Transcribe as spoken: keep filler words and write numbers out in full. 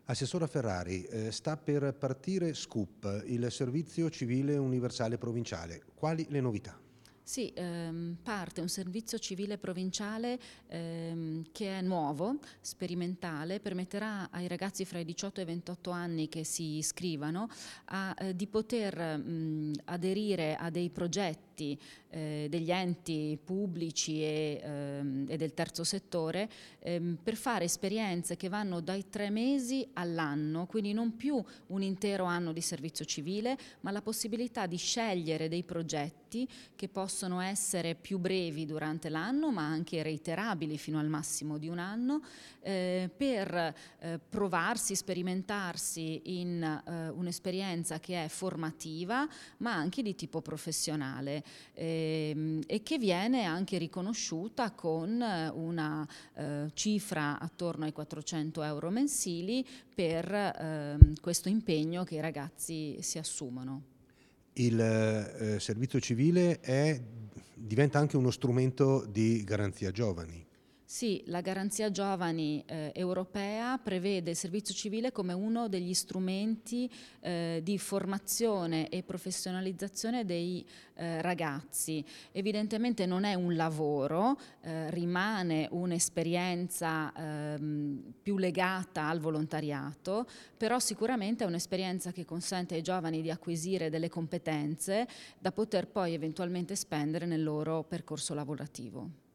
Assessora Ferrari, eh, sta per partire SCUP, il Servizio Civile Universale Provinciale. Quali le novità? Sì, ehm, parte un servizio civile provinciale ehm, che è nuovo, sperimentale, permetterà ai ragazzi fra i diciotto e i ventotto anni che si iscrivano a, eh, di poter mh, aderire a dei progetti eh, degli enti pubblici e, ehm, e del terzo settore ehm, per fare esperienze che vanno dai tre mesi all'anno, quindi non più un intero anno di servizio civile, ma la possibilità di scegliere dei progetti che possono essere più brevi durante l'anno, ma anche reiterabili fino al massimo di un anno, eh, per eh, provarsi, sperimentarsi in eh, un'esperienza che è formativa, ma anche di tipo professionale ehm, e che viene anche riconosciuta con una eh, cifra attorno ai quattrocento euro mensili per eh, questo impegno che i ragazzi si assumono. Il eh, servizio civile è, diventa anche uno strumento di garanzia giovani. Sì, la Garanzia Giovani eh, europea prevede il servizio civile come uno degli strumenti eh, di formazione e professionalizzazione dei eh, ragazzi. Evidentemente non è un lavoro, eh, rimane un'esperienza ehm, più legata al volontariato, però sicuramente è un'esperienza che consente ai giovani di acquisire delle competenze da poter poi eventualmente spendere nel loro percorso lavorativo.